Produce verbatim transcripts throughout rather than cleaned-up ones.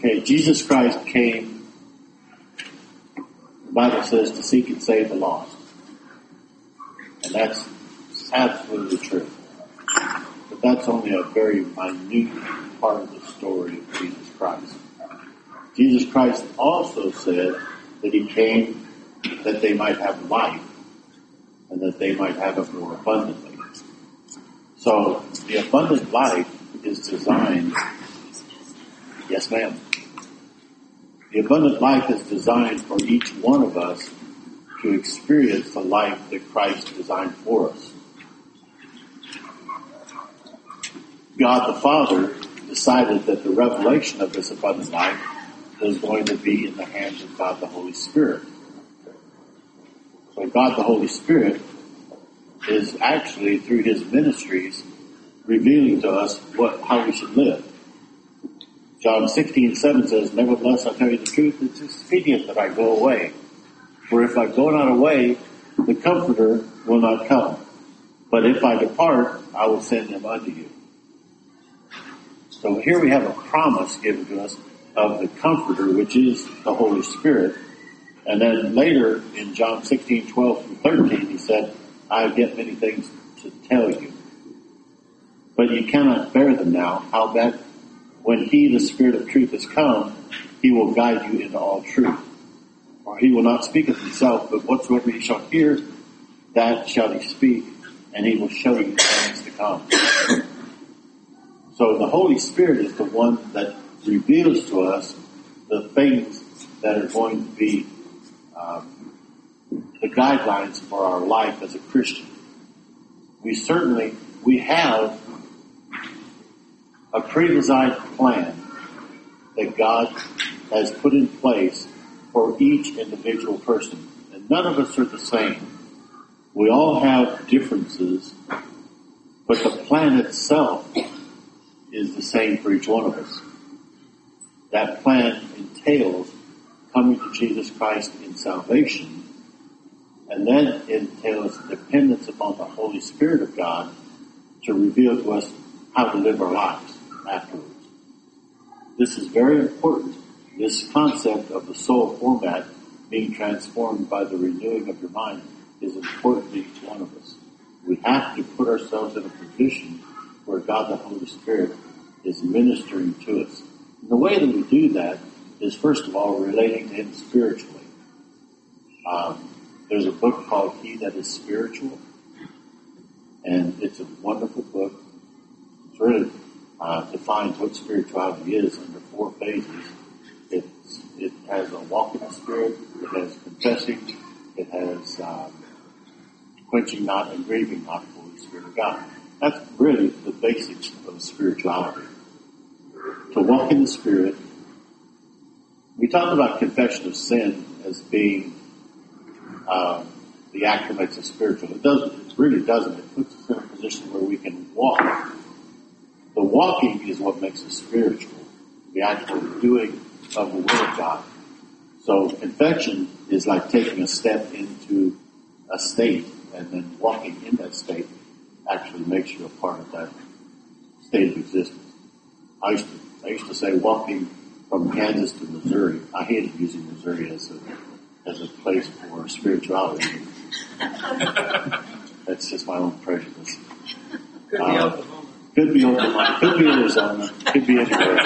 Okay, Jesus Christ came, the Bible says, to seek and save the lost. And that's absolutely true. But that's only a very minute part of the story of Jesus Christ. Jesus Christ also said that he came that they might have life and that they might have it more abundantly. So the abundant life is designed, yes ma'am, the abundant life is designed for each one of us to experience the life that Christ designed for us. God the Father decided that the revelation of this abundant life is going to be in the hands of God the Holy Spirit. So God the Holy Spirit is actually, through his ministries, revealing to us what how we should live. John sixteen seven says, "Nevertheless, I tell you the truth, it's expedient that I go away. For if I go not away, the Comforter will not come. But if I depart, I will send him unto you." So here we have a promise given to us of the Comforter, which is the Holy Spirit. And then later in John sixteen twelve through thirteen, he said, "I have yet many things to tell you, but you cannot bear them now. Howbeit, when he, the Spirit of truth, is come, he will guide you into all truth. For he will not speak of himself, but whatsoever he shall hear, that shall he speak, and he will show you things to come." So the Holy Spirit is the one that reveals to us the things that are going to be um, the guidelines for our life as a Christian. We certainly, we have a pre-designed plan that God has put in place for each individual person. And none of us are the same. We all have differences, but the plan itself is the same for each one of us. That plan entails coming to Jesus Christ in salvation, and then it entails dependence upon the Holy Spirit of God to reveal to us how to live our lives afterwards. This is very important. This concept of the soul format being transformed by the renewing of your mind is important to each one of us. We have to put ourselves in a position where God the Holy Spirit is ministering to us. And the way that we do that is, first of all, relating to him spiritually. Um, there's a book called He That Is Spiritual, and it's a wonderful book. It's really uh, defines what spirituality is under four phases. It's, it has a walk in the Spirit, it has confessing, it has um, quenching not and grieving not the Holy Spirit of God. That's really the basics of spirituality. To walk in the Spirit. We talk about confession of sin as being uh, the act that makes us spiritual. It doesn't. It really doesn't. It puts us in a position where we can walk. The walking is what makes us spiritual. The actual doing of the Word of God. So confession is like taking a step into a state, and then walking in that state actually makes you a part of that state of existence. I used to, I used to say walking from Kansas to Missouri. I hated using Missouri as a as a place for spirituality. That's just my own prejudice. Could be uh, Oklahoma. Could be Oklahoma. Could be Arizona. Could be anywhere.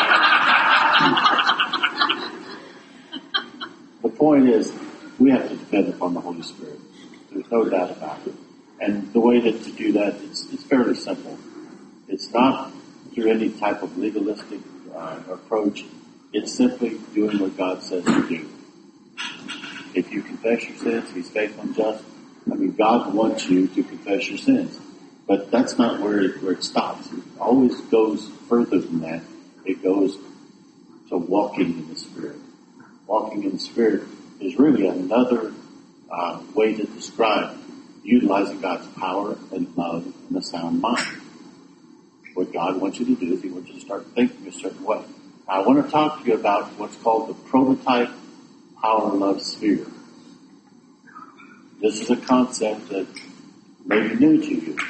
The point is, we have to depend upon the Holy Spirit. There's no doubt about it. And the way that to do that, it's, it's fairly simple. It's not through any type of legalistic uh, approach. It's simply doing what God says to do. If you confess your sins, He's faithful and just. I mean, God wants you to confess your sins. But that's not where it, where it stops. It always goes further than that. It goes to walking in the Spirit. Walking in the Spirit is really another uh, way to describe utilizing God's power and love and a sound mind. What God wants you to do is He wants you to start thinking a certain way. I want to talk to you about what's called the prototype power-love sphere. This is a concept that may be new to you.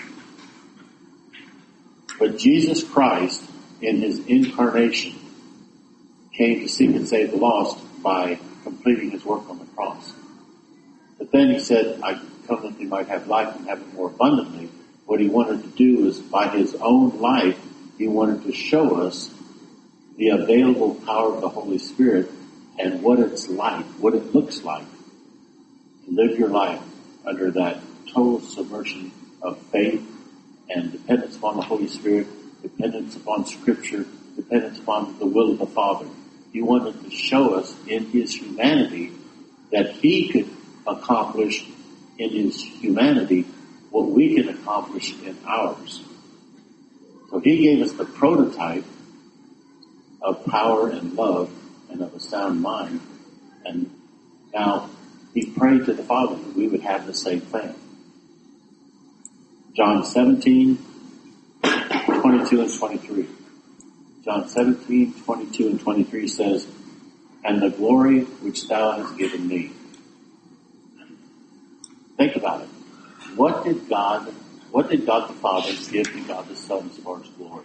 But Jesus Christ, in His incarnation, came to seek and save the lost by completing his work on the cross. But then he said, I come that they might have life and have it more abundantly. What he wanted to do is, by his own life, he wanted to show us the available power of the Holy Spirit and what it's like, what it looks like to live your life under that total submersion of faith and dependence upon the Holy Spirit, dependence upon Scripture, dependence upon the will of the Father. He wanted to show us in his humanity that he could accomplish in his humanity what we can accomplish in ours. So he gave us the prototype of power and love and of a sound mind. And now he prayed to the Father that we would have the same thing. John seventeen, twenty-two and twenty-three. John seventeen, twenty-two and twenty-three says, and the glory which thou hast given me. Think about it. What did God, what did God the Father give to God the Son as far as glory?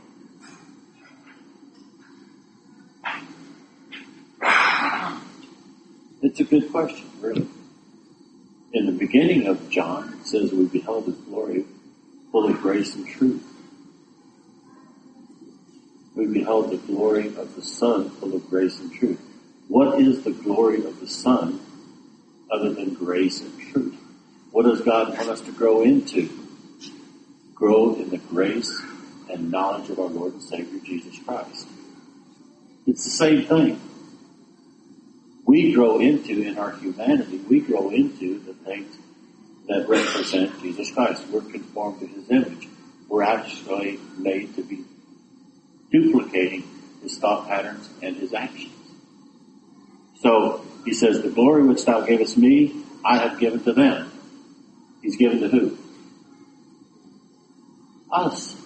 It's a good question, really. In the beginning of John, it says we beheld his glory full of grace and truth. We beheld the glory of the Son full of grace and truth. What is the glory of the Son other than grace and truth? What does God want us to grow into? Grow in the grace and knowledge of our Lord and Savior Jesus Christ. It's the same thing. We grow into, in our humanity, we grow into the things that represent Jesus Christ. We're conformed to his image. We're actually made to be duplicating his thought patterns and his actions. So he says, the glory which thou gavest me, I have given to them. He's given to who? Us.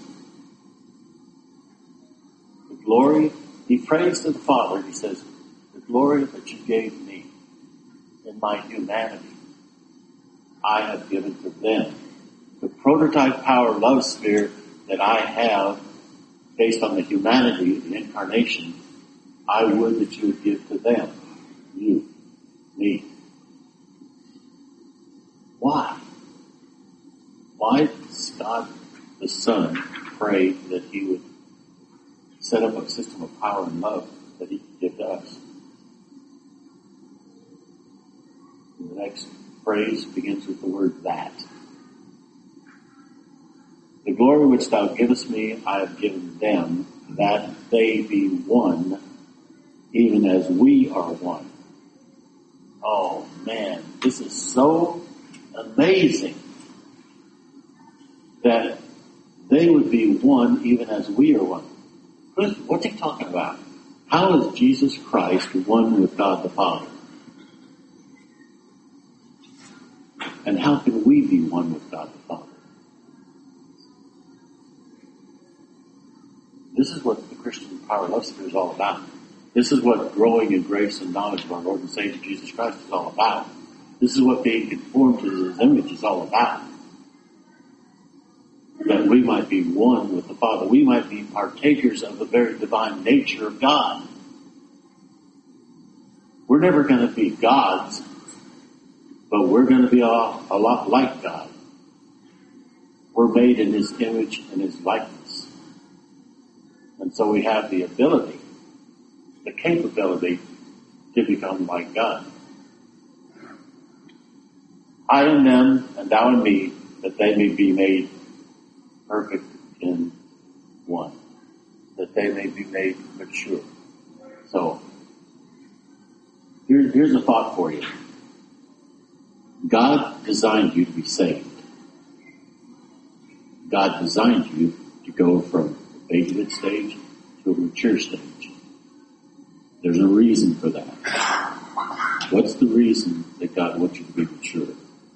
The glory, he prays to the Father, he says, the glory that you gave me in my humanity, I have given to them. The prototype power love sphere that I have based on the humanity, the incarnation, I would that you would give to them. You. Me. Why? Why does God the Son pray that he would set up a system of power and love that he could give to us? And the next phrase begins with the word that. The glory which thou givest me, I have given them, that they be one, even as we are one. Oh man, this is so amazing that they would be one even as we are one. What's he talking about? How is Jesus Christ one with God the Father? And how can we be one with God the Father? This is what the Christian power love sphere is all about. This is what growing in grace and knowledge of our Lord and Savior Jesus Christ is all about. This is what being conformed to his image is all about. That we might be one with the Father. We might be partakers of the very divine nature of God. We're never going to be gods, but we're going to be a, a lot like God. We're made in his image and his likeness. And so we have the ability, the capability to become like God. I in them and thou in me, that they may be made perfect in one. That they may be made mature. So, here, here's a thought for you. God designed you to be saved. God designed you to go from a babyhood stage to a mature stage. There's a reason for that. What's the reason that God wants you to be mature?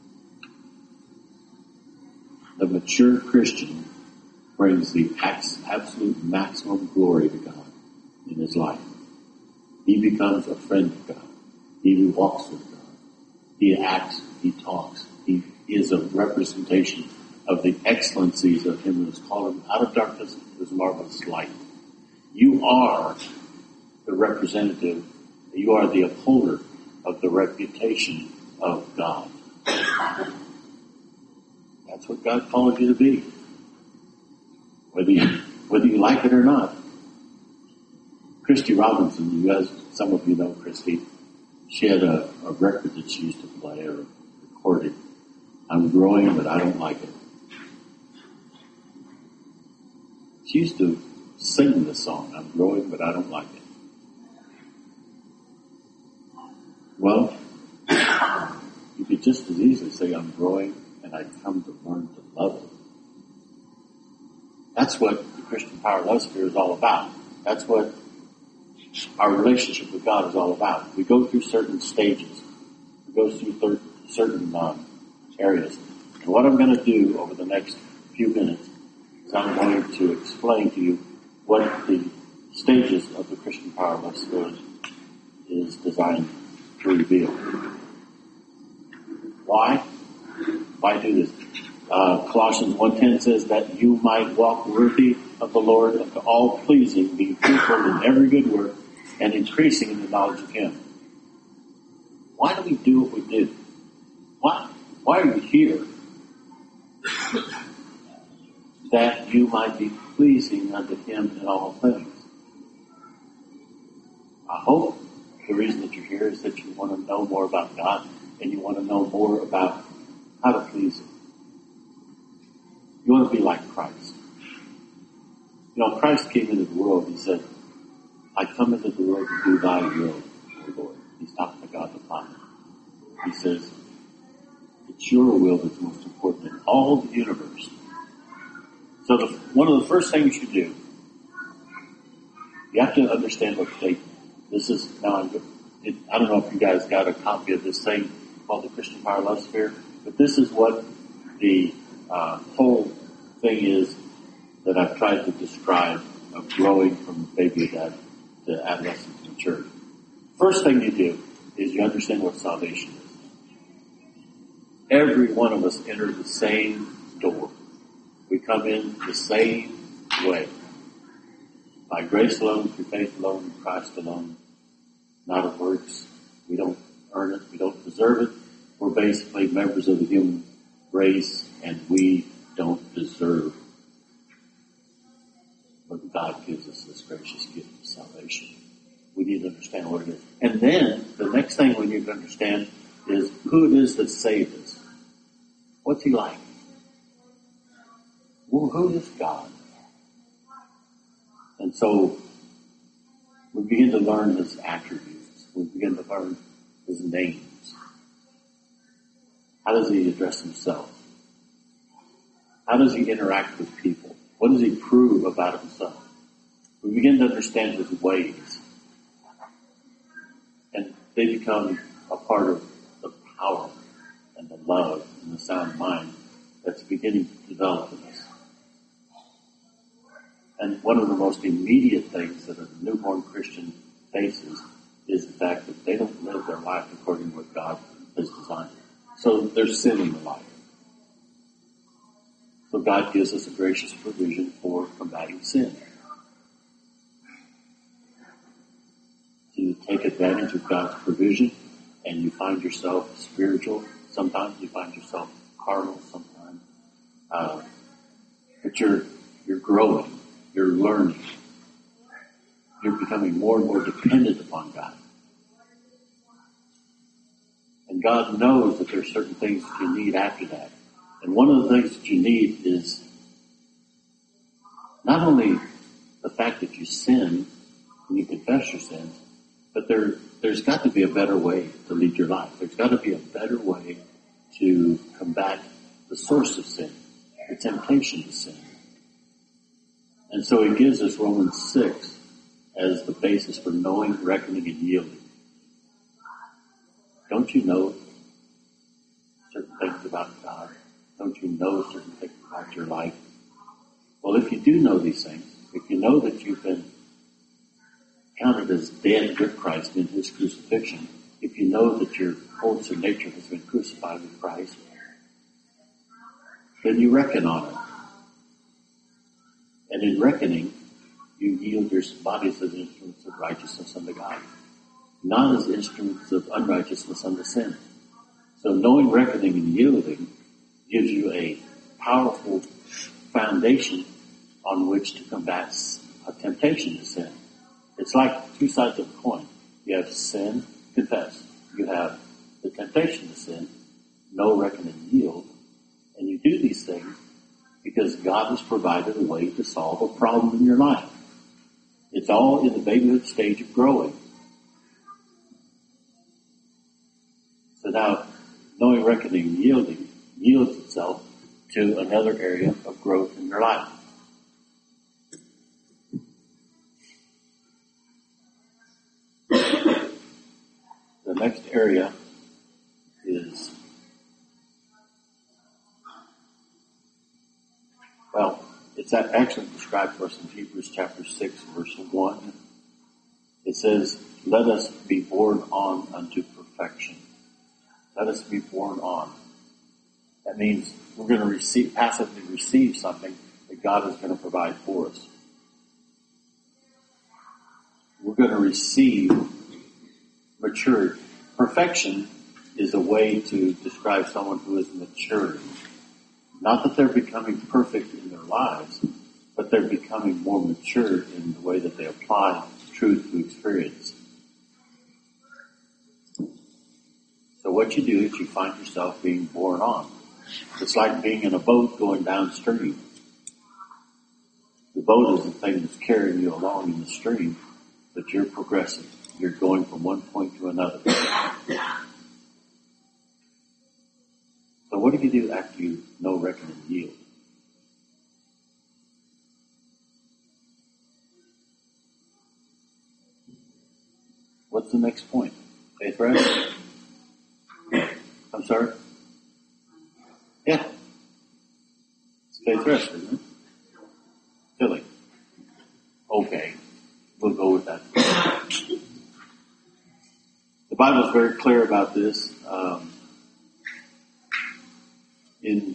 The mature Christian brings the absolute maximum glory to God in his life. He becomes a friend of God. He walks with God. He acts, he talks. He is a representation of the excellencies of him who has called him out of darkness into his marvelous light. You are the representative, you are the upholder of the reputation of God. That's what God called you to be. Whether you, whether you like it or not. Christy Robinson, you guys, some of you know Christy, she had a, a record that she used to play or recorded. I'm growing, but I don't like it. She used to sing the song, I'm growing, but I don't like it. Well, you could just as easily say I'm growing and I've come to learn to love it. That's what the Christian Power Love Sphere is all about. That's what our relationship with God is all about. We go through certain stages. We go through thir- certain um, areas. And what I'm going to do over the next few minutes is I'm going to explain to you what the stages of the Christian Power Love Sphere is designed to reveal. Why? Why do this? Uh, Colossians one ten says that you might walk worthy of the Lord, unto all pleasing, being fruitful in every good work, and increasing in the knowledge of Him. Why do we do what we do? Why? Why are we here? That you might be pleasing unto Him in all things. I hope the reason that you're here is that you want to know more about God and you want to know more about how to please Him. You want to be like Christ. You know, Christ came into the world. He said, I come into the world to do thy will, O Lord. He's talking to God the Father. He says, it's your will that's most important in all the universe. So the, one of the first things you do, you have to understand what faith is. This is, now I'm, it, I don't know if you guys got a copy of this thing called the Christian Power Love Sphere, but this is what the uh, whole thing is that I've tried to describe of growing from baby to to adolescent to maturity. First thing you do is you understand what salvation is. Every one of us enter the same door. We come in the same way. By grace alone, through faith alone, in Christ alone, not of works. We don't earn it. We don't deserve it. We're basically members of the human race, and we don't deserve but God gives us this gracious gift of salvation. We need to understand what it is. And then, the next thing we need to understand is who it is that saved us. What's He like? Well, who is God? And so, we begin to learn His attributes. We begin to learn His names. How does He address Himself? How does He interact with people? What does He prove about Himself? We begin to understand His ways. And they become a part of the power and the love and the sound mind that's beginning to develop in us. And one of the most immediate things that a newborn Christian faces is the fact that they don't live their life according to what God has designed. So there's sin in the life. So God gives us a gracious provision for combating sin. So you take advantage of God's provision and you find yourself spiritual. Sometimes you find yourself carnal sometimes. Uh, but you're, you're growing. You're learning. You're becoming more and more dependent upon God. And God knows that there are certain things that you need after that. And one of the things that you need is not only the fact that you sin and you confess your sins, but there, there's got to be a better way to lead your life. There's got to be a better way to combat the source of sin, the temptation to sin. And so He gives us Romans six as the basis for knowing, reckoning, and yielding. Don't you know certain things about God? Don't you know certain things about your life? Well, if you do know these things, if you know that you've been counted as dead with Christ in His crucifixion, if you know that your whole sin nature has been crucified with Christ, then you reckon on it. And in reckoning, you yield your bodies as instruments of righteousness unto God, not as instruments of unrighteousness unto sin. So knowing, reckoning, and yielding gives you a powerful foundation on which to combat a temptation to sin. It's like two sides of a coin. You have sin, confess. You have the temptation to sin, know, reckon, and yield. And you do these things because God has provided a way to solve a problem in your life. It's all in the babyhood stage of growing. So now, knowing, reckoning, and yielding yields itself to another area of growth in your life. The next area is, well, it's actually described for us in Hebrews chapter six, verse one. It says, let us be born on unto perfection. Let us be born on. That means we're going to receive, passively receive something that God is going to provide for us. We're going to receive maturity. Perfection is a way to describe someone who is maturing. Not that they're becoming perfect in their lives, but they're becoming more mature in the way that they apply truth to experience. So what you do is you find yourself being borne on. It's like being in a boat going downstream. The boat is the thing that's carrying you along in the stream, but you're progressing. You're going from one point to another. So what do you do after you know, reckon, and yield? What's the next point? Faith rest? I'm sorry? Yeah. It's faith rest, isn't it? Filling. Okay. We'll go with that. The Bible is very clear about this. Um, in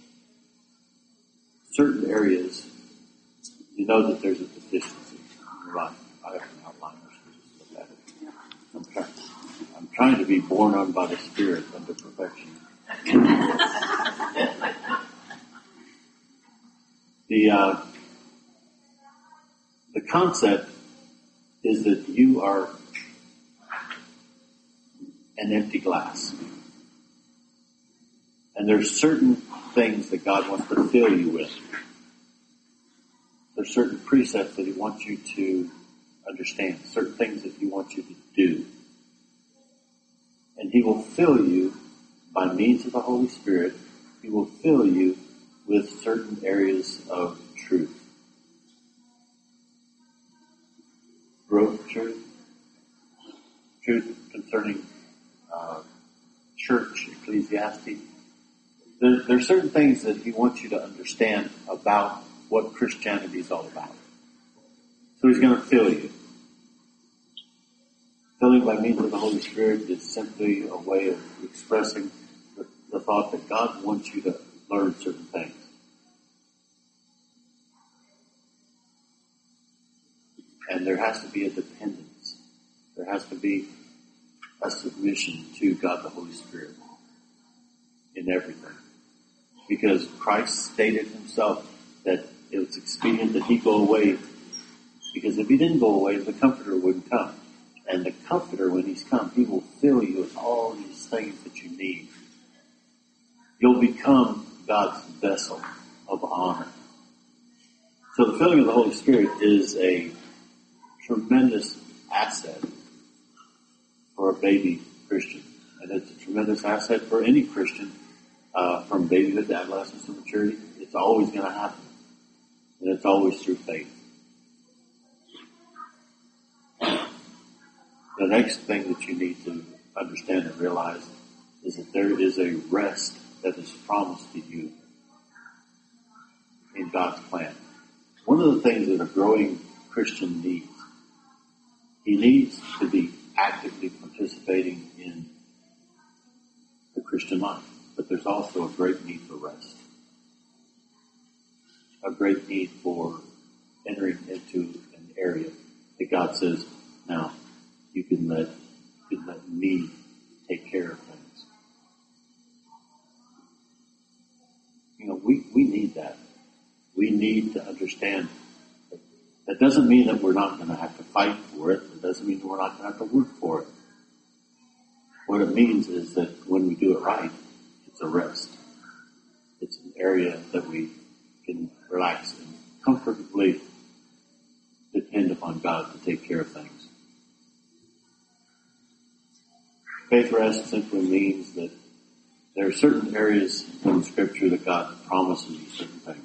certain areas, you know that there's a deficiency in your life. I have an outline. Just look at it. I'm trying, I'm trying to be born on by the Spirit unto perfection. the uh, the concept is that you are an empty glass. And there's certain things that God wants to fill you with. There's certain precepts that He wants you to understand, certain things that He wants you to do. And He will fill you by means of the Holy Spirit. He will fill you with certain areas of truth. Growth truth, truth concerning uh, church, Ecclesiastes. There, there are certain things that He wants you to understand about what Christianity is all about. So He's going to fill you. Filling by means of the Holy Spirit is simply a way of expressing the, the thought that God wants you to learn certain things. And there has to be a dependence. There has to be a submission to God the Holy Spirit in everything. Because Christ stated Himself that it was expedient that He go away, because if He didn't go away, the Comforter wouldn't come. And the Comforter, when He's come, He will fill you with all these things that you need. You'll become God's vessel of honor. So the filling of the Holy Spirit is a tremendous asset for a baby Christian. And it's a tremendous asset for any Christian, uh, from babyhood to adolescence to maturity. It's always going to happen. And it's always through faith. The next thing that you need to understand and realize is that there is a rest that is promised to you in God's plan. One of the things that a growing Christian needs, he needs to be actively participating in the Christian life. But there's also a great need for rest. A great need for entering into area that God says, now you can let, you can let me take care of things. You know, we, we need that. We need to understand that. That doesn't mean that we're not going to have to fight for it. It doesn't mean that we're not going to have to work for it. What it means is that when we do it right, it's a rest. It's an area that we can relax and comfortably depend upon God to take care of things. Faith rest simply means that there are certain areas in Scripture that God promises you certain things.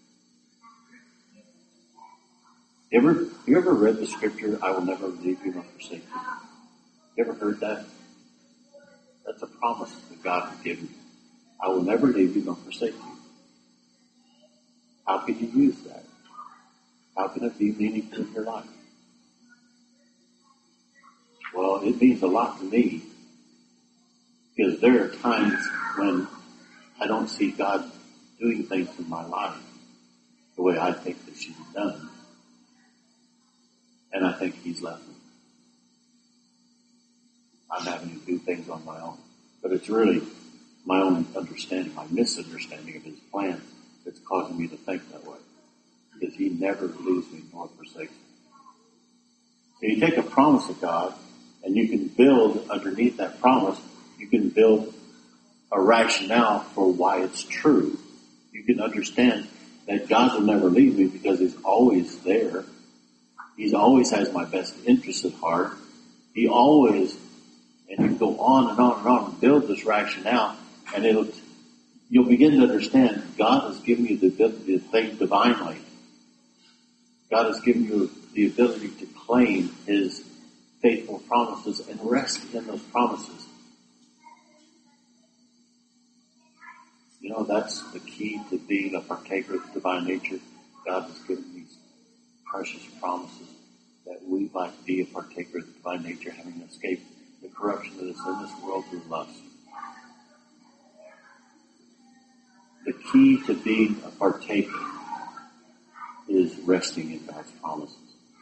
You ever, you ever read the Scripture, I will never leave you nor forsake you? You ever heard that? That's a promise that God has given you. I will never leave you nor forsake you. How can you use that? How can it be meaningful in your life? Well, it means a lot to me, because there are times when I don't see God doing things in my life the way I think they should be done. And I think He's left me. I'm having to do things on my own. But it's really my own understanding, my misunderstanding of His plan that's causing me to think that way. Because He never leaves me nor forsakes me. So you take a promise of God, and you can build underneath that promise, you can build a rationale for why it's true. You can understand that God will never leave me because He's always there. He always has my best interest at heart. He always, and you go on and on and on and build this rationale, and it'll, you'll begin to understand God has given you the ability to think divinely. God has given you the ability to claim His faithful promises and rest in those promises. You know, that's the key to being a partaker of the divine nature. God has given these precious promises that we might be a partaker of the divine nature, having escaped the corruption that is in this world through lust. The key to being a partaker is resting in God's promises.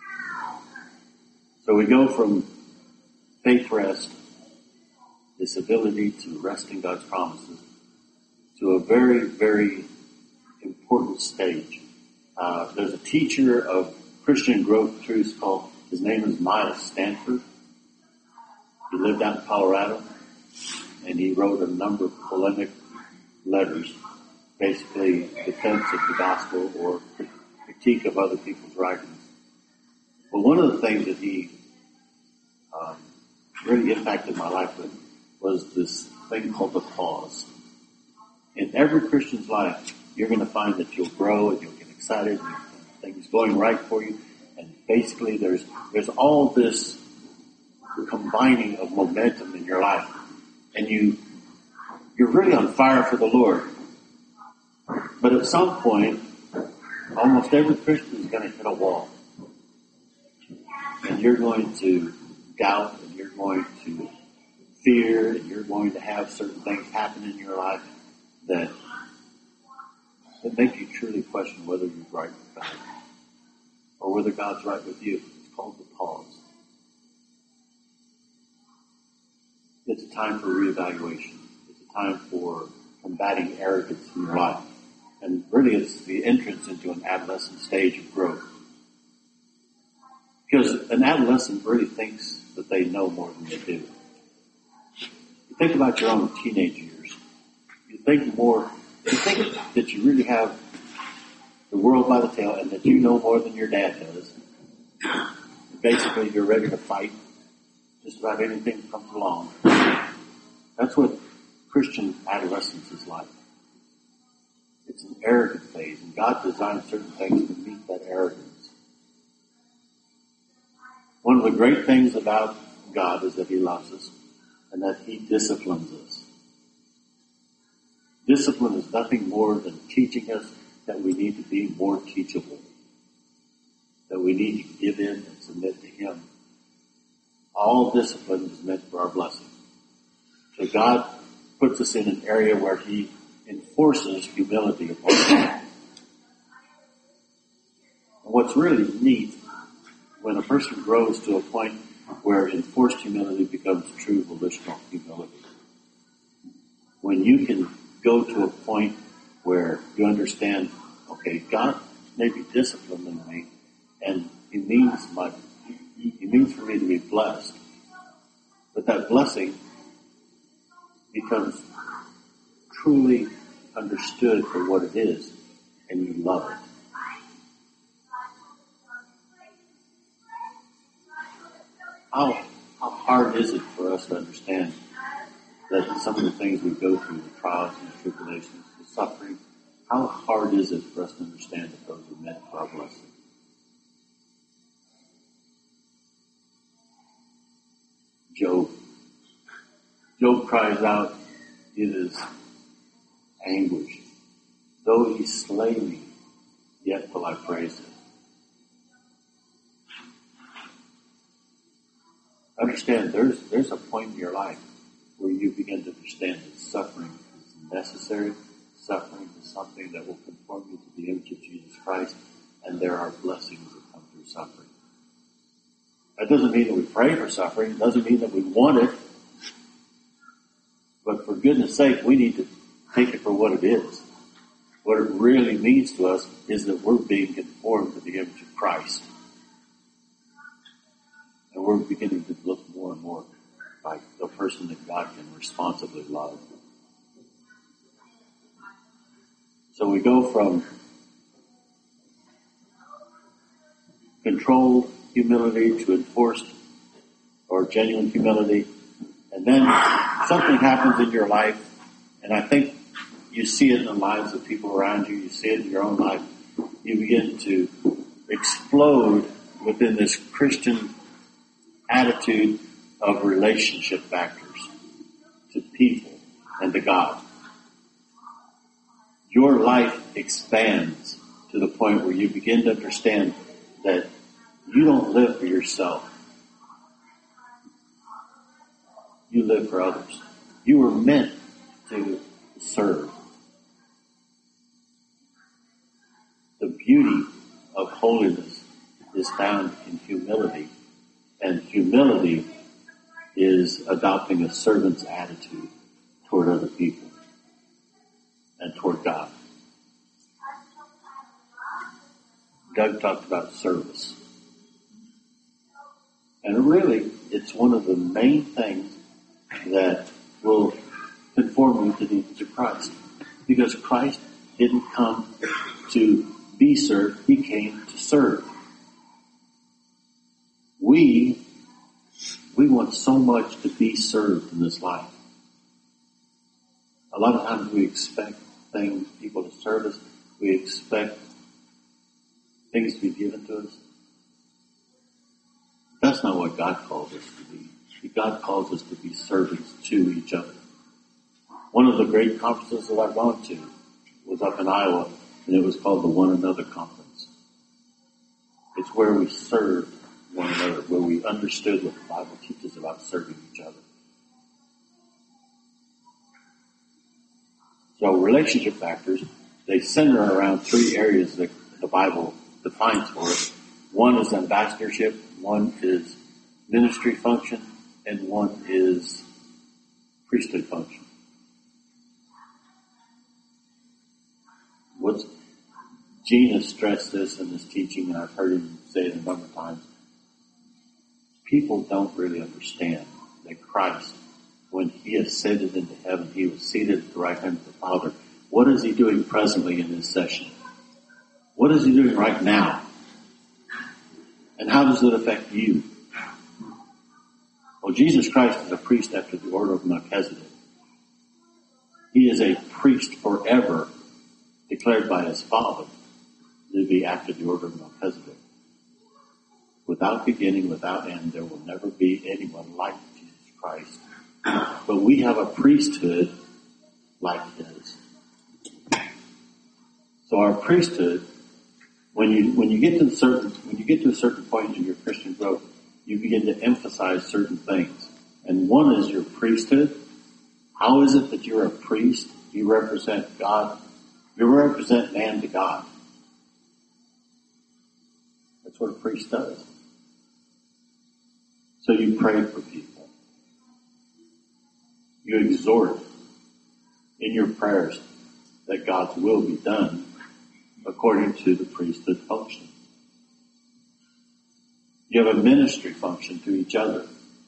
So we go from faith rest, this ability to rest in God's promises, to a very, very important stage. Uh, there's a teacher of Christian growth truths called, his name is Miles Stanford. He lived out in Colorado, and he wrote a number of polemic letters, basically defense of the gospel or critique of other people's writings. But one of the things that he um, really impacted my life with was this thing called the pause. In every Christian's life, you're going to find that you'll grow and you'll get excited and things going right for you. And basically there's there's all this combining of momentum in your life. And you, you're really on fire for the Lord. But at some point, almost every Christian is going to hit a wall. And you're going to doubt, and you're going to fear, and you're going to have certain things happen in your life that, that make you truly question whether you're right with God or whether God's right with you. It's called the pause. It's a time for reevaluation. It's a time for combating arrogance in your life. And really it's the entrance into an adolescent stage of growth. Because an adolescent really thinks that they know more than they do. You think about your own teenage years. You think more, you think that you really have the world by the tail and that you know more than your dad does. Basically, you're ready to fight just about anything that comes along. That's what Christian adolescence is like. It's an arrogant phase, and God designed certain things to meet that arrogance. One of the great things about God is that He loves us and that He disciplines us. Discipline is nothing more than teaching us that we need to be more teachable, that we need to give in and submit to Him. All discipline is meant for our blessing. So God puts us in an area where He enforces humility upon us. And what's really neat when a person grows to a point where enforced humility becomes true volitional humility. When you can go to a point where you understand, okay, God may be disciplining me, and He means my, He means for me to be blessed. But that blessing becomes truly understood for what it is, and you love it. How, how hard is it for us to understand that some of the things we go through, the trials and the tribulations, the suffering, how hard is it for us to understand that those are meant for our blessing? Job. Job cries out, it is anguish. Though He slay me, yet will I praise Him. Understand, there's there's a point in your life where you begin to understand that suffering is necessary. Suffering is something that will conform you to the image of Jesus Christ, and there are blessings that come through suffering. That doesn't mean that we pray for suffering. It doesn't mean that we want it. But for goodness sake, we need to take it for what it is. What it really means to us is that we're being conformed to the image of Christ. And we're beginning to look more and more like the person that God can responsibly love. So we go from controlled humility to enforced or genuine humility. And then something happens in your life, and I think you see it in the lives of people around you, you see it in your own life. You begin to explode within this Christian attitude of relationship factors to people and to God. Your life expands to the point where you begin to understand that you don't live for yourself. You live for others. You were meant to serve. The beauty of holiness is found in humility. And humility is adopting a servant's attitude toward other people and toward God. Doug talked about service. And really, it's one of the main things that will conform you to the image of Christ. Because Christ didn't come to be served, He came to serve. We, we want so much to be served in this life. A lot of times we expect things, people to serve us. We expect things to be given to us. That's not what God calls us to be. God calls us to be servants to each other. One of the great conferences that I've gone to was up in Iowa, and it was called the One Another Conference. It's where we served one another, where we understood what the Bible teaches about serving each other. So relationship factors, they center around three areas that the Bible defines for us. One is ambassadorship, one is ministry function, and one is priesthood function. What's Gene has stressed this in his teaching, and I've heard him say it a number of times. People don't really understand that Christ, when He ascended into heaven, He was seated at the right hand of the Father. What is He doing presently in this session? What is He doing right now? And how does it affect you? Well, Jesus Christ is a priest after the order of Melchizedek. He is a priest forever, declared by His Father to be after the order of Melchizedek. Without beginning, without end, there will never be anyone like Jesus Christ. But we have a priesthood like His. So our priesthood, when you when you get to certain when you get to a certain point in your Christian growth, you begin to emphasize certain things. And one is your priesthood. How is it that you're a priest? You represent God. You represent man to God. That's what a priest does. So you pray for people. You exhort in your prayers that God's will be done according to the priesthood function. You have a ministry function to each other.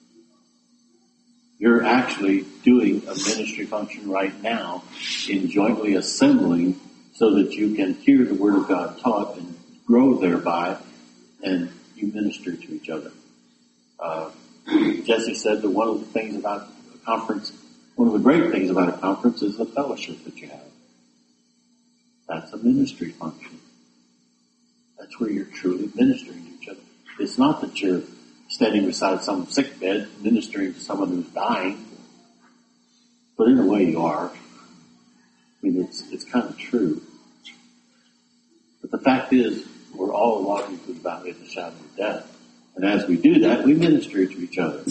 You're actually doing a ministry function right now in jointly assembling so that you can hear the Word of God taught and grow thereby, and you minister to each other. Uh, Jesse said that one of the things about a conference, one of the great things about a conference is the fellowship that you have. That's a ministry function. That's where you're truly ministering to each other. It's not that you're standing beside some sick bed ministering to someone who's dying, but in a way you are. I mean, it's it's kind of true. But the fact is, we're all walking through the valley of the shadow of death. And as we do that, we minister to each other.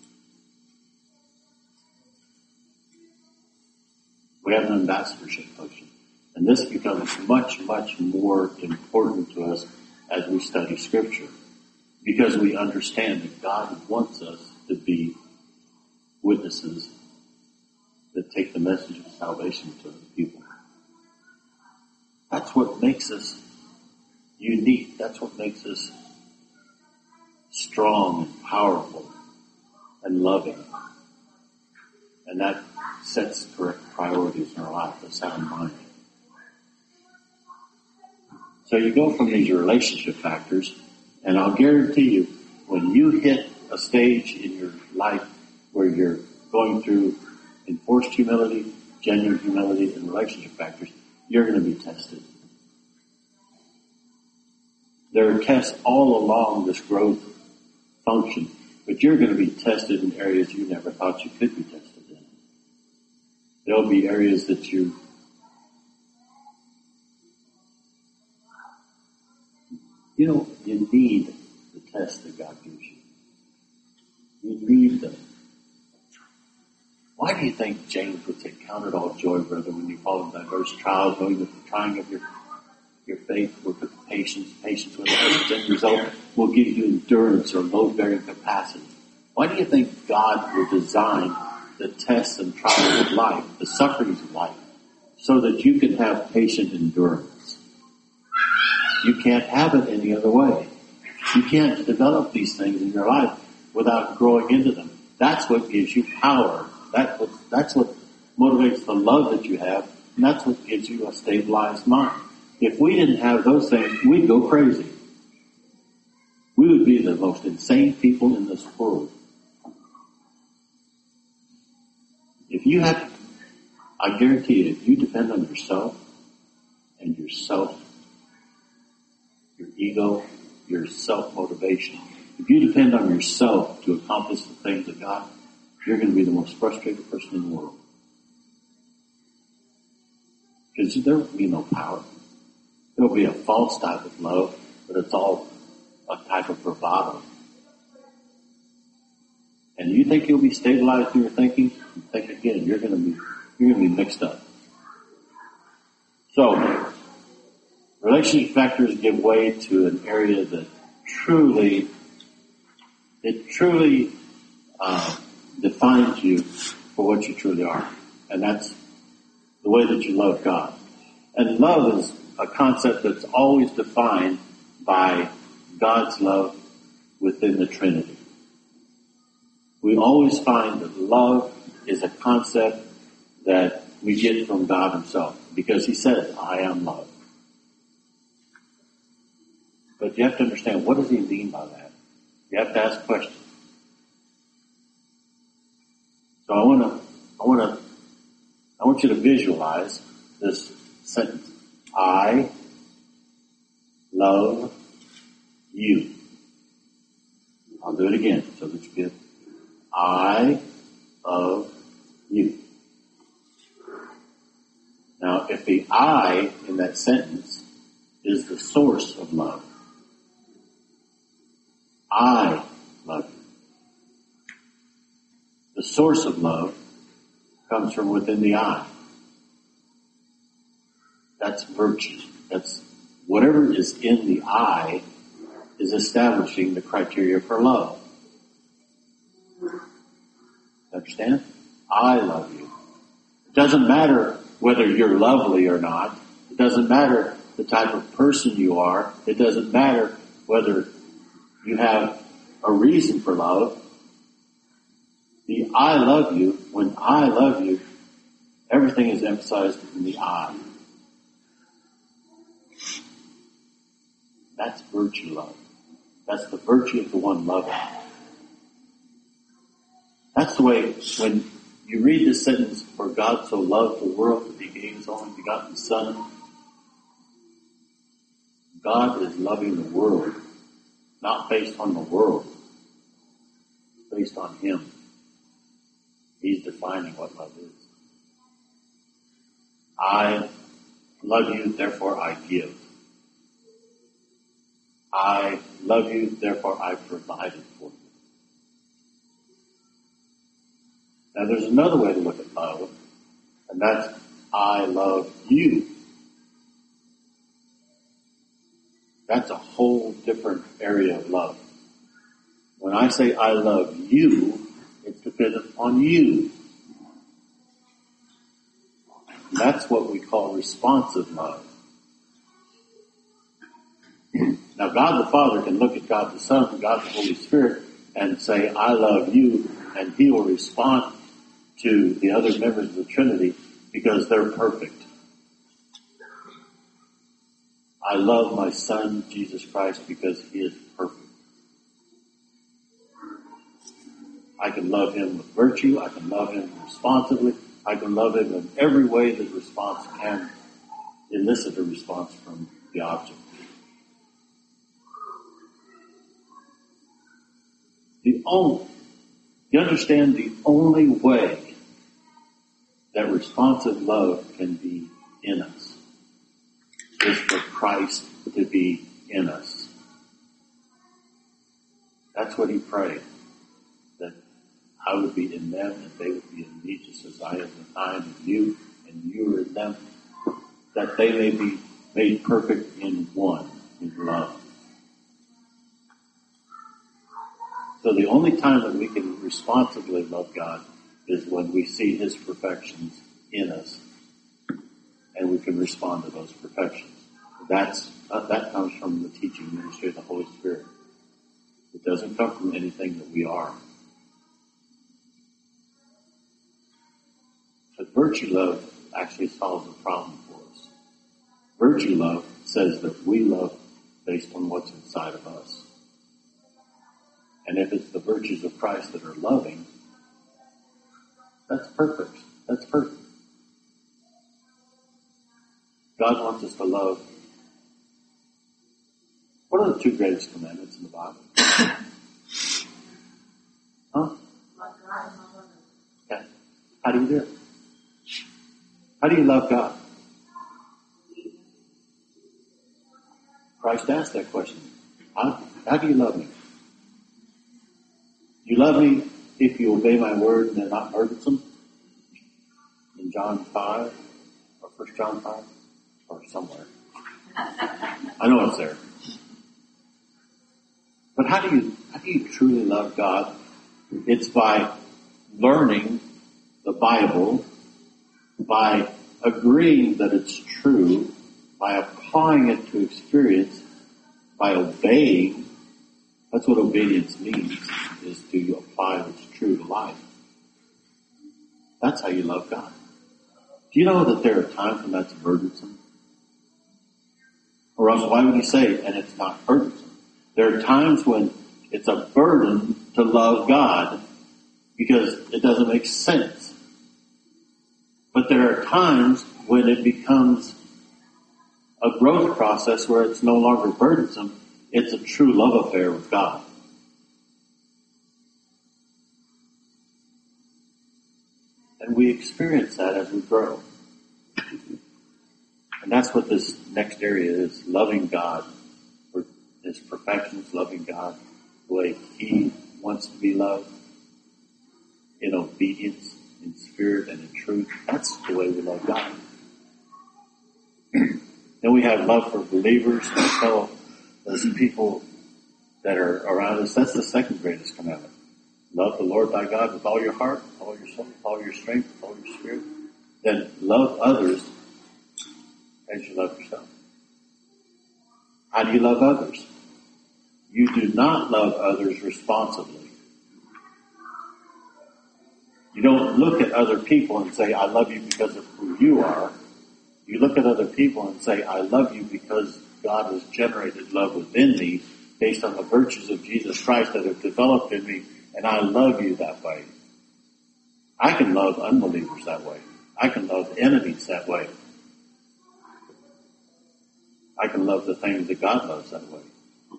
We have an ambassadorship function. And this becomes much, much more important to us as we study Scripture. Because we understand that God wants us to be witnesses that take the message of salvation to other people. That's what makes us unique. That's what makes us strong and powerful and loving. And that sets correct priorities in our life, a sound mind. So you go from these relationship factors, and I'll guarantee you, when you hit a stage in your life where you're going through enforced humility, genuine humility, and relationship factors, you're going to be tested. There are tests all along this growth function, but you're going to be tested in areas you never thought you could be tested in. There'll be areas that you You know, you need the tests that God gives you. You need them. Why do you think James would say, "Count it all joy, brother, when you fall in diverse trials, knowing that the trying of your your faith worketh patience, patience with the end result will give you endurance or load-bearing capacity"? Why do you think God would design the tests and trials of life, the sufferings of life, so that you can have patient endurance? You can't have it any other way. You can't develop these things in your life without growing into them. That's what gives you power. That's what, that's what motivates the love that you have, and that's what gives you a stabilized mind. If we didn't have those things, we'd go crazy. We would be the most insane people in this world. If you have, I guarantee you, if you depend on yourself and yourself, your ego, your self-motivation. If you depend on yourself to accomplish the things of God, you're going to be the most frustrated person in the world. Because there will be no power. There will be a false type of love, but it's all a type of bravado. And you think you'll be stabilized in your thinking? Think again. You're going to be you're going to be mixed up. So, relationship factors give way to an area that truly, it truly uh, defines you for what you truly are. And that's the way that you love God. And love is a concept that's always defined by God's love within the Trinity. We always find that love is a concept that we get from God Himself, because He says, "I am love." But you have to understand, what does He mean by that? You have to ask questions. So I want to, I want to, I want you to visualize this sentence. I love you. I'll do it again so that you get, I love you. Now, if the I in that sentence is the source of love, I love you. The source of love comes from within the I. That's virtue. That's whatever is in the I is establishing the criteria for love. Understand? I love you. It doesn't matter whether you're lovely or not. It doesn't matter the type of person you are. It doesn't matter whether you have a reason for love. The I love you, when I love you, everything is emphasized in the I. That's virtue love. That's the virtue of the one loving. That's the way when you read this sentence, for God so loved the world that he gave his only begotten Son. God is loving the world, not based on the world, based on him. He's defining what love is. I love you, therefore I give. I love you, therefore I provided for you. Now there's another way to look at love, and that's I love you. That's a whole different area of love. When I say I love you, it's dependent on you. That's what we call responsive love. Now God the Father can look at God the Son and God the Holy Spirit and say, I love you, and he will respond to the other members of the Trinity because they're perfect. I love my Son, Jesus Christ, because he is perfect. I can love him with virtue. I can love him responsively. I can love him in every way that response can elicit a response from the object. The only, you understand, the only way that responsive love can be in us is for Christ to be in us. That's what he prayed, that I would be in them and they would be in me, just as I am in I am in you and you are in them, that they may be made perfect in one, in love. So the only time that we can responsibly love God is when we see his perfections in us and we can respond to those perfections. That's, uh, that comes from the teaching ministry of the Holy Spirit. It doesn't come from anything that we are. But virtue love actually solves the problem for us. Virtue love says that we love based on what's inside of us. And if it's the virtues of Christ that are loving, that's perfect. That's perfect. God wants us to love. What are the two greatest commandments in the Bible? Huh? Okay. How do you do it? How do you love God? Christ asked that question. How, how do you love me? You love me if you obey my word and they're not burdensome. In John five, or First John five, or somewhere. I know it's there. But how do you how do you truly love God? It's by learning the Bible, by agreeing that it's true, by applying it to experience, by obeying. That's what obedience means, is to apply what's true to life. That's how you love God. Do you know that there are times when that's burdensome? Or else why would you say, and it's not burdensome? There are times when it's a burden to love God because it doesn't make sense. But there are times when it becomes a growth process where it's no longer burdensome. It's a true love affair with God. And we experience that as we grow. And that's what this next area is, loving God for his perfections, loving God the way he wants to be loved, in obedience, in spirit, and in truth. That's the way we love God. Then we have love for believers and fellow those people that are around us. That's the second greatest commandment. Love the Lord thy God with all your heart, all all your soul, with all your strength, with all your spirit, then love others as you love yourself. How do you love others? You do not love others responsibly. You don't look at other people and say, I love you because of who you are. You look at other people and say, I love you because God has generated love within me based on the virtues of Jesus Christ that have developed in me, and I love you that way. I can love unbelievers that way. I can love enemies that way. I can love the things that God loves that way.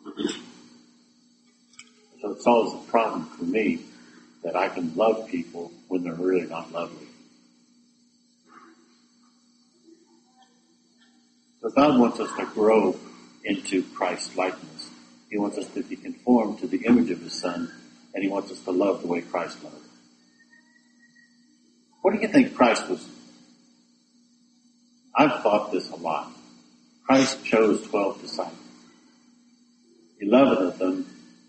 So it solves the problem for me that I can love people when they're really not lovely. So God wants us to grow into Christ's likeness. He wants us to be conformed to the image of His Son, and He wants us to love the way Christ loved. What do you think Christ was? I've thought this a lot. Christ chose twelve disciples. Eleven of them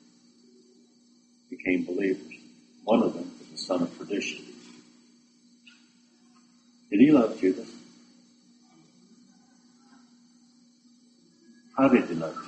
became believers. One of them was the son of perdition. Did He love Judas? How did He love Judas?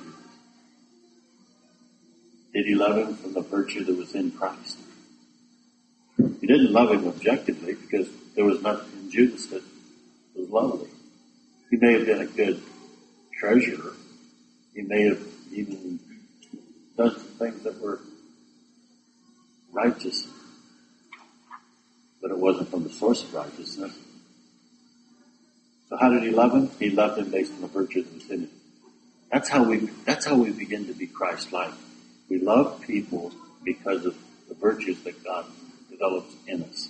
Did He love him from the virtue that was in Christ? He didn't love him objectively because there was nothing in Judas that was lovely. He may have been a good treasurer. He may have even done some things that were righteous, but it wasn't from the source of righteousness. So how did He love him? He loved him based on the virtue that was in him. That's how we, that's how we begin to be Christ-like. We love people because of the virtues that God develops in us.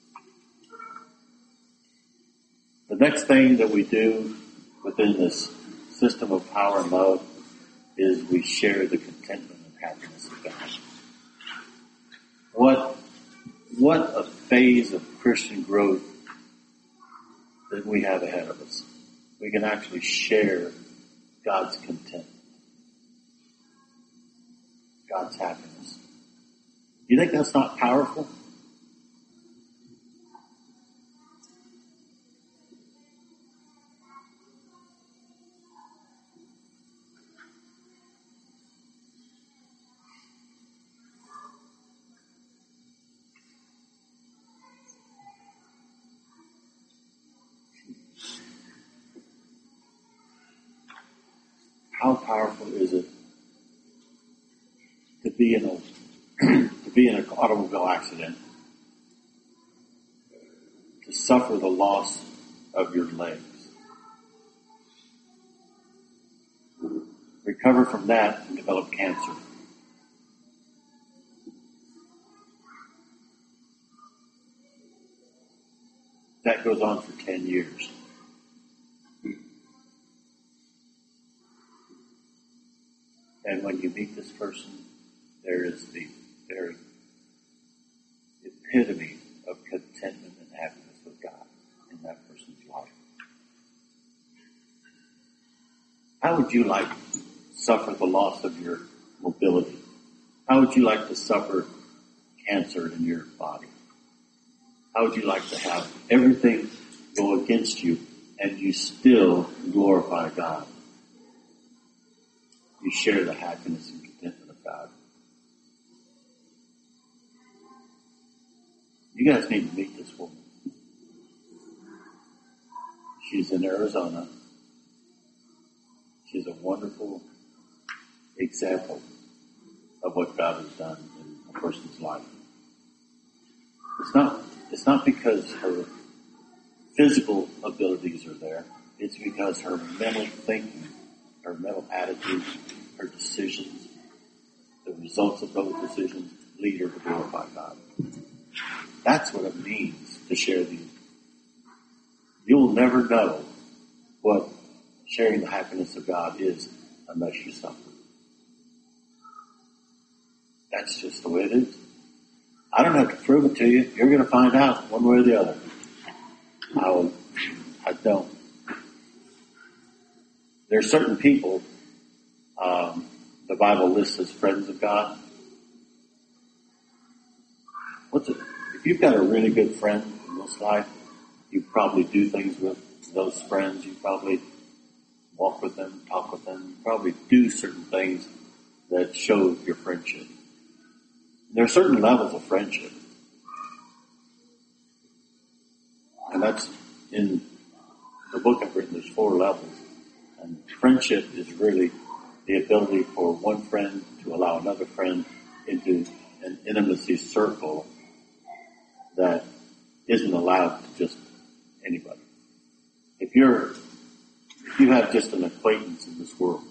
The next thing that we do within this system of power and love is we share the contentment and happiness of God. What, what a phase of Christian growth that we have ahead of us. We can actually share God's contentment, God's happiness. You think that's not powerful? How powerful is it to be in a to be in an automobile accident, to suffer the loss of your legs, recover from that and develop cancer? That goes on for ten years. And when you meet this person, there is the very epitome of contentment and happiness with God in that person's life. How would you like to suffer the loss of your mobility? How would you like to suffer cancer in your body? How would you like to have everything go against you and you still glorify God? You share the happiness and contentment of God. You guys need to meet this woman. She's in Arizona. She's a wonderful example of what God has done in a person's life. It's not, it's not because her physical abilities are there. It's because her mental thinking, her mental attitude, her decisions, the results of those decisions lead her to glorify God. That's what it means to share these. You'll never know what sharing the happiness of God is unless you suffer. That's just the way it is. I don't have to prove it to you. You're going to find out one way or the other. I will, I don't. There are certain people um, the Bible lists as friends of God. What's it? if you've got a really good friend in this life, you probably do things with those friends. You probably walk with them, talk with them. You probably do certain things that show your friendship. There are certain levels of friendship. And that's in the book I've written, there's four levels. And friendship is really the ability for one friend to allow another friend into an intimacy circle that isn't allowed to just anybody. If you're, if you have just an acquaintance in this world,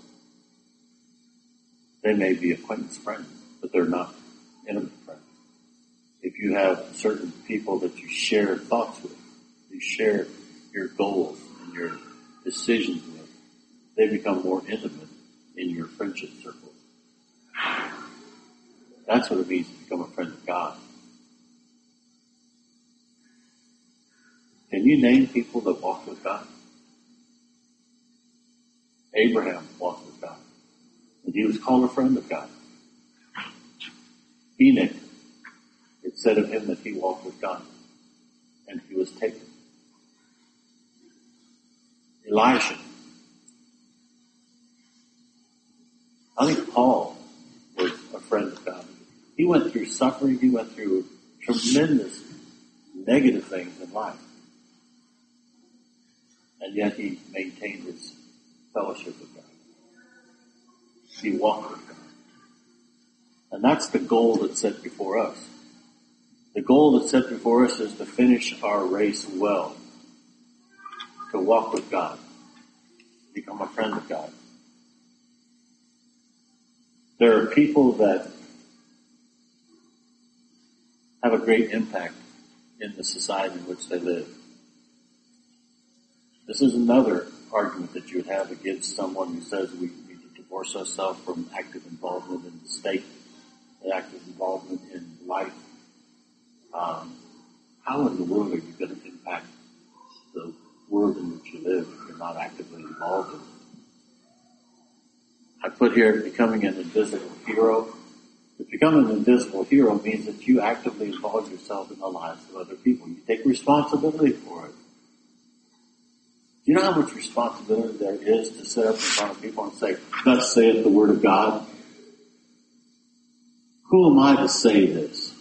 they may be acquaintance friends, but they're not intimate friends. If you have certain people that you share thoughts with, you share your goals and your decisions with, they become more intimate in your friendship circle. That's what it means to become a friend of God. Can you name people that walked with God? Abraham walked with God, and he was called a friend of God. Enoch, it said of him that he walked with God, and he was taken. Elijah. I think Paul was a friend of God. He went through suffering. He went through tremendous negative things in life. And yet he maintained his fellowship with God. He walked with God. And that's the goal that's set before us. The goal that's set before us is to finish our race well. To walk with God. Become a friend of God. There are people that have a great impact in the society in which they live. This is another argument that you would have against someone who says we need to divorce ourselves from active involvement in the state, active involvement in life. Um, how in the world are you going to impact the world in which you live if you're not actively involved in it? I put here becoming an invisible hero. To become an invisible hero means that you actively involve yourself in the lives of other people. You take responsibility for it. Do you know how much responsibility there is to sit up in front of people and say, "Thus saith the word of God"? Who am I to say this?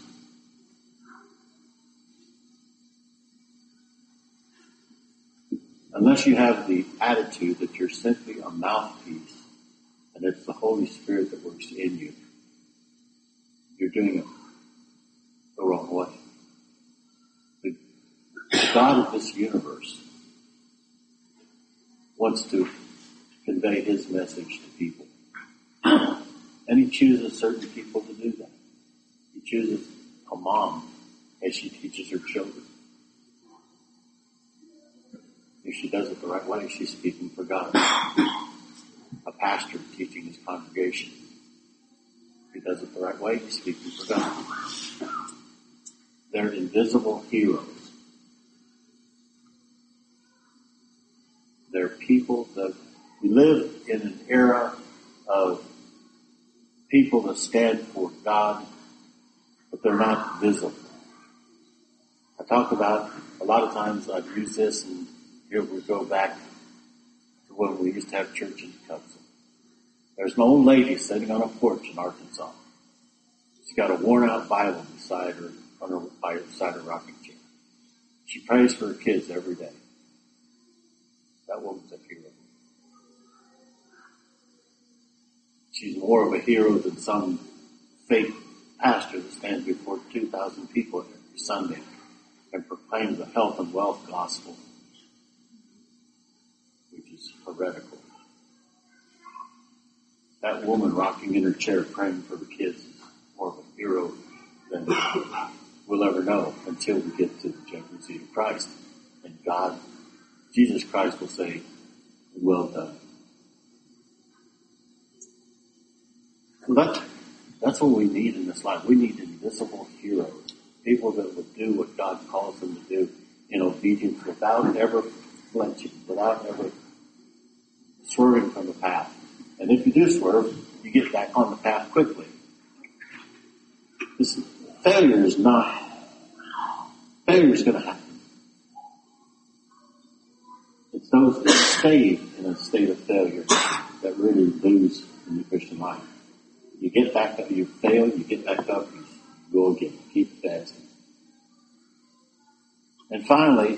Unless you have the attitude that you're simply a mouthpiece and it's the Holy Spirit that works in you, you're doing it the wrong way. The God of this universe wants to convey his message to people. And he chooses certain people to do that. He chooses a mom as she teaches her children. If she does it the right way, she's speaking for God. A pastor teaching his congregation. If he does it the right way, he's speaking for God. They're invisible heroes. They're people that we live in an era of people that stand for God, but they're not visible. I talk about, a lot of times I've used this, and here we go back to when we used to have church in Tecumseh. There's an old lady sitting on a porch in Arkansas. She's got a worn-out Bible beside her, on her, by her beside her rocking chair. She prays for her kids every day. That woman's a hero. She's more of a hero than some fake pastor that stands before two thousand people every Sunday and proclaims the health and wealth gospel, which is heretical. That woman rocking in her chair praying for the kids is more of a hero than we'll ever know until we get to the judgment seat of Christ. And God, Jesus Christ will say, "Well done." Well, that, that's what we need in this life. We need invisible heroes. People that will do what God calls them to do in obedience without ever flinching, without ever swerving from the path. And if you do swerve, you get back on the path quickly. This failure is not failure is going to happen. It's those that stay in a state of failure that really lose in the Christian life. You get back up, you fail, you get back up, you go again, keep advancing. And finally,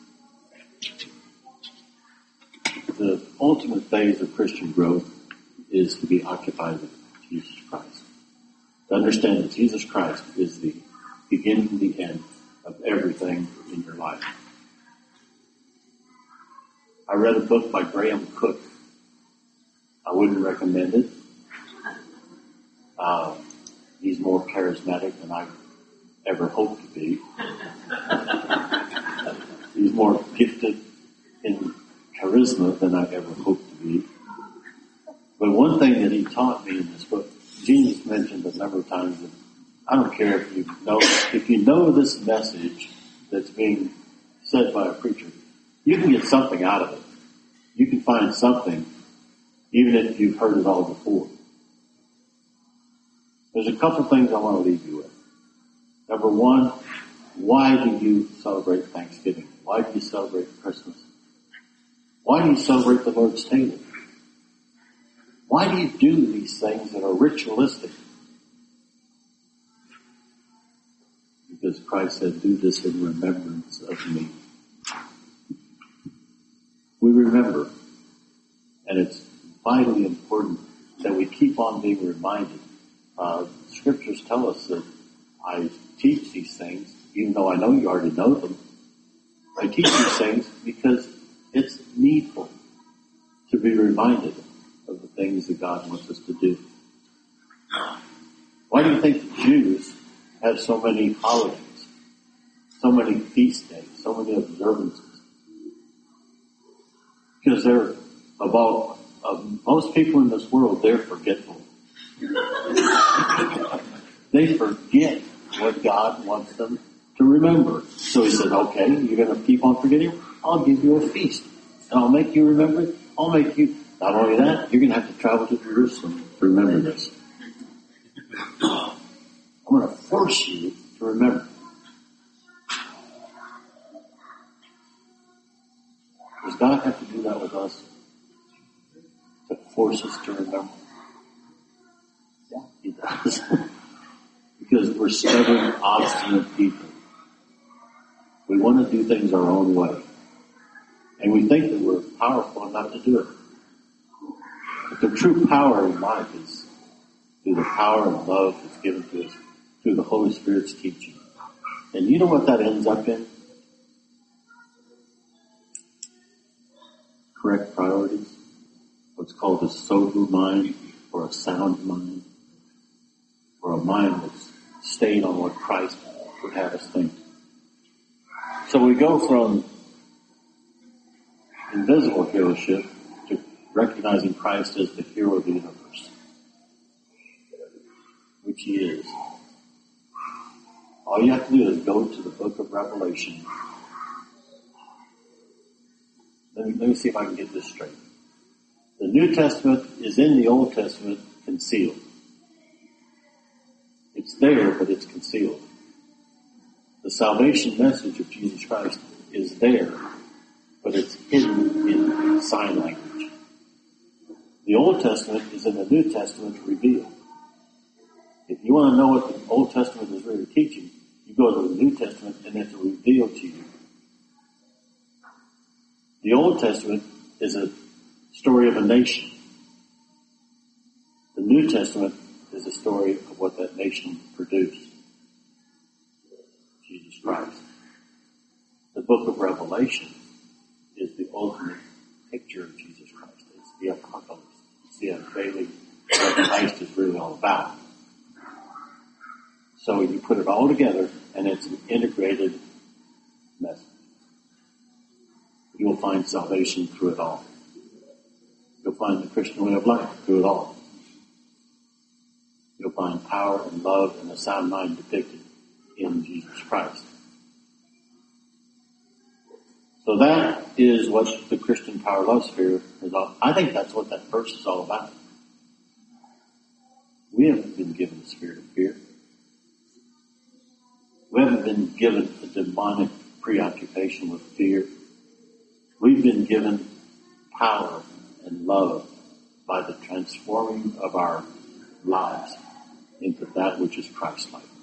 the ultimate phase of Christian growth is to be occupied with Jesus Christ. To understand that Jesus Christ is the beginning and the end of everything in your life. I read a book by Graham Cook. I wouldn't recommend it. Uh, he's more charismatic than I ever hoped to be. He's more gifted in charisma than I ever hoped to be. But one thing that he taught me in this book, Jesus mentioned a number of times that I don't care if you know, if you know this message that's being said by a preacher, you can get something out of it. You can find something, even if you've heard it all before. There's a couple things I want to leave you with. Number one, why do you celebrate Thanksgiving? Why do you celebrate Christmas? Why do you celebrate the Lord's table? Why do you do these things that are ritualistic? Because Christ said, do this in remembrance of me. We remember, and it's vitally important that we keep on being reminded. Uh, scriptures tell us that I teach these things, even though I know you already know them. I teach these things because it's needful to be reminded of the things that God wants us to do. Why do you think the Jews have so many holidays, so many feast days, so many observances? Because they're, of all, of most people in this world, they're forgetful. They forget what God wants them to remember. So he said, okay, you're going to keep on forgetting? I'll give you a feast. And I'll make you remember it. I'll make you, not only that, you're going to have to travel to Jerusalem to remember this. I'm going to force you to remember. Does God have to do that with us? To force us to remember? Yeah, he does. Because we're stubborn, obstinate people. We want to do things our own way. And we think that we're powerful enough to do it. But the true power in life is through the power and love that's given to us through the Holy Spirit's teaching. And you know what that ends up in? Correct priorities. What's called a sober mind or a sound mind. Or a mind that's stayed on what Christ would have us think. So we go from invisible heroship to recognizing Christ as the hero of the universe, which he is. All you have to do is go to the book of Revelation. Let me, let me see if I can get this straight. The New Testament is in the Old Testament concealed. It's there, but it's concealed. The salvation message of Jesus Christ is there, but it's hidden in sign language. The Old Testament is in the New Testament revealed. If you want to know what the Old Testament is really teaching, you go to the New Testament and it's revealed to you. The Old Testament is a story of a nation. The New Testament is a story of what that nation produced. Jesus Christ. The book of Revelation is the ultimate picture of Jesus Christ. It's the apocalypse. It's the unveiling of what Christ is really all about. So you put it all together and it's an integrated message. You'll find salvation through it all. You'll find the Christian way of life through it all. You'll find power and love and a sound mind depicted in Jesus Christ. So that is what the Christian power love sphere is all. I think that's what that verse is all about. We haven't been given the spirit of fear. We haven't been given a demonic preoccupation with fear. We've been given power and love by the transforming of our lives into that which is Christ-like.